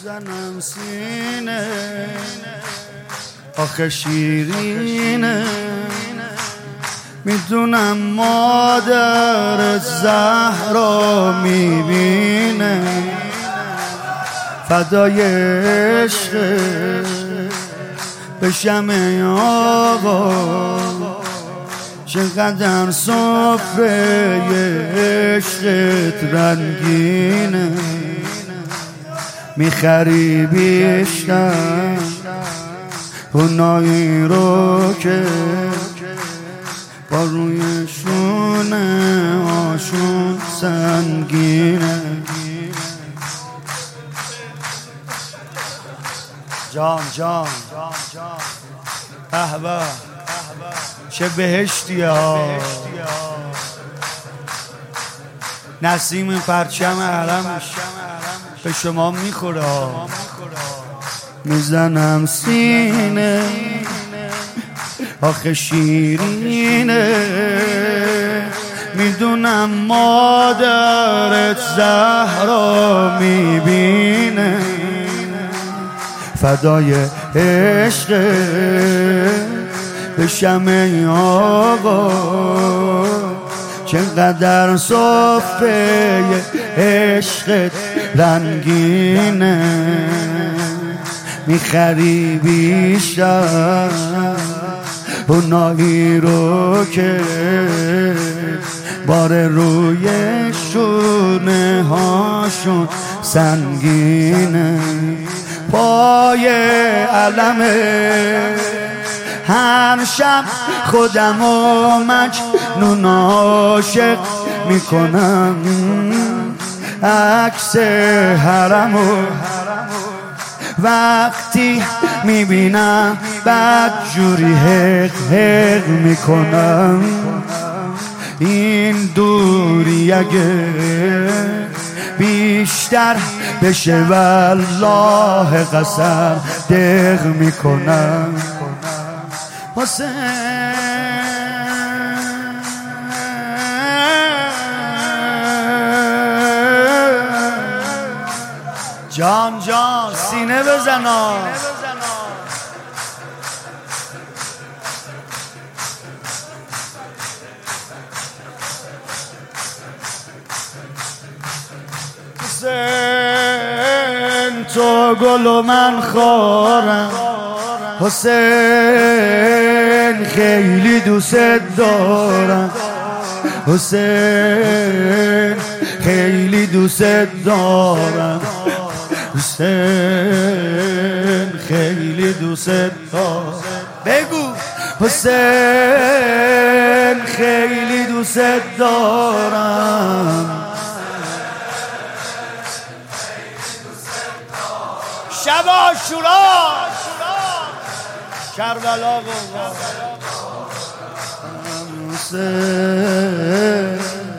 میزنم سینه آخه شیرینه، میدونم مادر زهرا میبینه، فدای عشق بشم ای آقا، چقدر سفره عشقت رنگینه، میخری بیشتر اونایی رو که با روی شونه هاشون سنگینه. جان جان احبا چه بهشتیه ها، نسیم پرچم حرمش به شما میخوره، میزنم سینه آخه شیرینه، میدونم مادرت زهرا میبینه، فدای عشق بشم ای آقا، چقدر صفحه عشقت رنگینه، میخری بیشتر اونایی رو که بار روی شونه هاشون سنگینه، پای علمه هر شب خودم و مجنون عاشق میکنم، عکس حرمو وقتی میبینم بدجوری حق حق میکنم، این دوری اگه بیشتر بشه والله قسم دق میکنم. حسین جان جان سینه بزنا، حسین تو گل و من خارم، حسین خیلی دوست دارم، حسین خیلی دوست دارم، حسین خیلی دوست دارم، بگو حسین خیلی دوست دارم، شب عاشورا کربلا حسین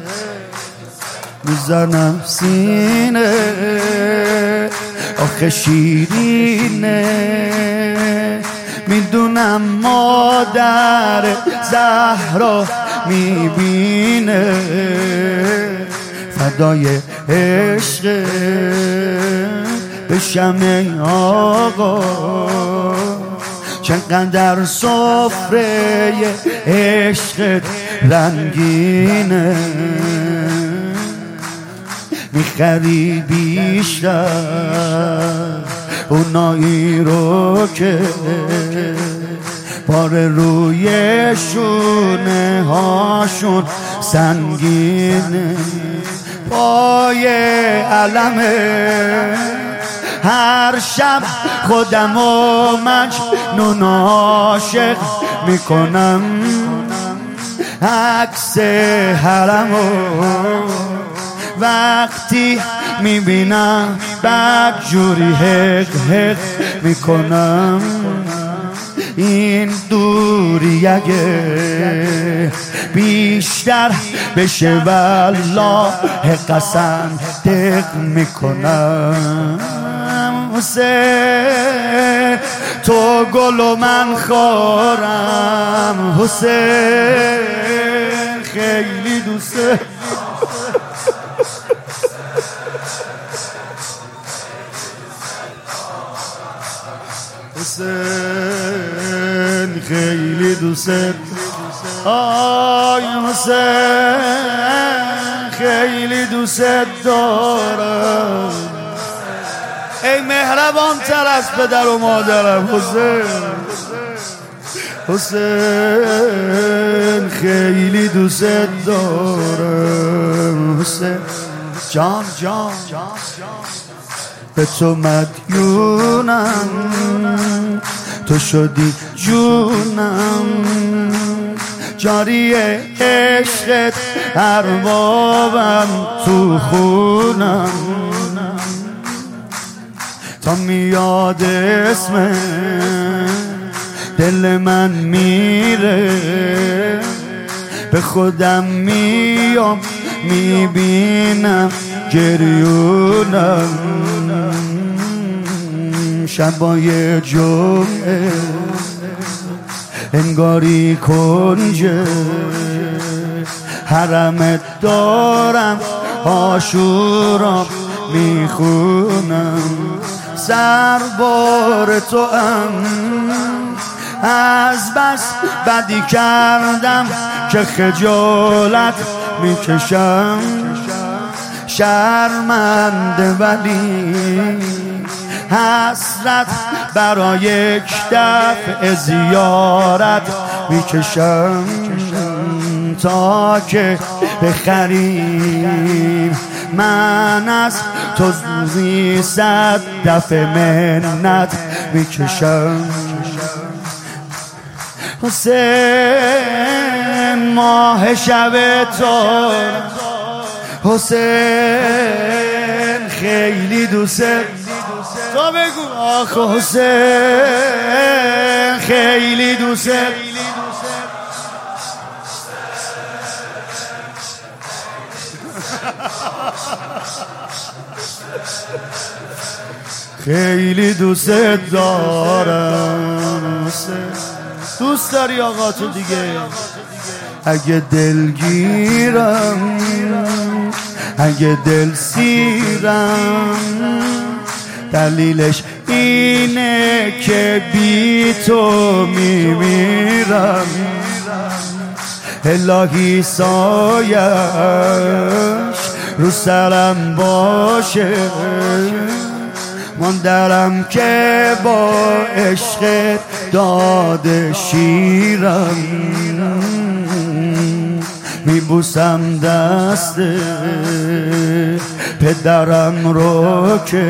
میزنم سینه آخه شیرینه، میدونم مادر زهرا میبینه، فدای عشق بشم ای آقا، چقدر سفره عشقت رنگینه، میخری بیشتر اونایی رو که بار روی شونه هاشون سنگینه، پای علمه هر شب خودم و مجنون عاشق میکنم، عکس حرمو وقتی میبینم بدجوری حق حق میکنم، این دوری اگه بیشتر بشه والله قسم دق میکنم. حسین تو گل و من خارم، حسین خیلی دوست حسین خیلی دوست، آی حسین خیلی دوست دارم. ای مهربان تر از پدر و مادرم حسین، حسین خیلی دوست دارم. حسین جان جان به تو مدیونم، تو شدی جونم، جاری عشقت اربابم تو خونم. تا میاد اسم دل من میره، به خودم میام میبینم گریونم. شبای جمعه انگاری کنج حرمت دارم، عاشورا میخونم. سربار تو از بس بدی کردم که خجالت میکشم. شرمنده ولی حسرت برای یک دفعه زیارت میکشم. تا که بخریم من از تو زوزی 100 دفعه منت میکشم. حسین ماه شب تو، حسین خیلی دوست، تو بگو آخ حسین خیلی دوست، خیلی دوست دارم. دوست داری آقا تو دیگه؟ اگه دلگیرم، اگه دل سیرم، دلیلش اینه که بی تو میمیرم. الهی سایش رو سرم باشه، ماندرم که با عشق داده شیرم. میبوسم دست پدرم رو که،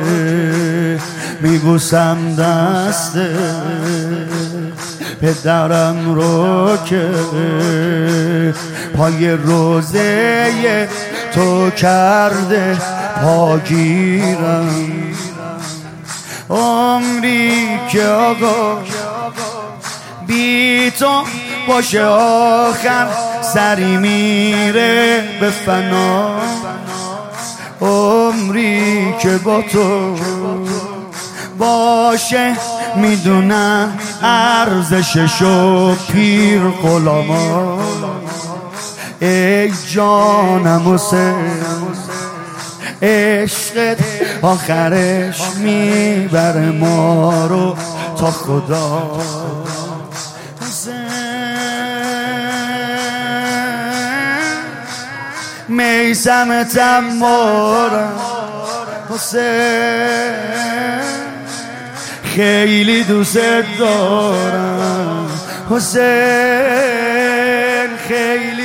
میبوسم دست پدرم رو که، پای روزه تو کرده پاگیرم. عمری که آقا بی تو باشه آخر سری میره به فنا. عمری که با تو باشه میدونم ارزششو پیر غلاما. ای جانم حسین عشقت آخرش میبره ما رو تا خدا. میثم تمارم حسین خیلی دوست دارم. حسین خیلی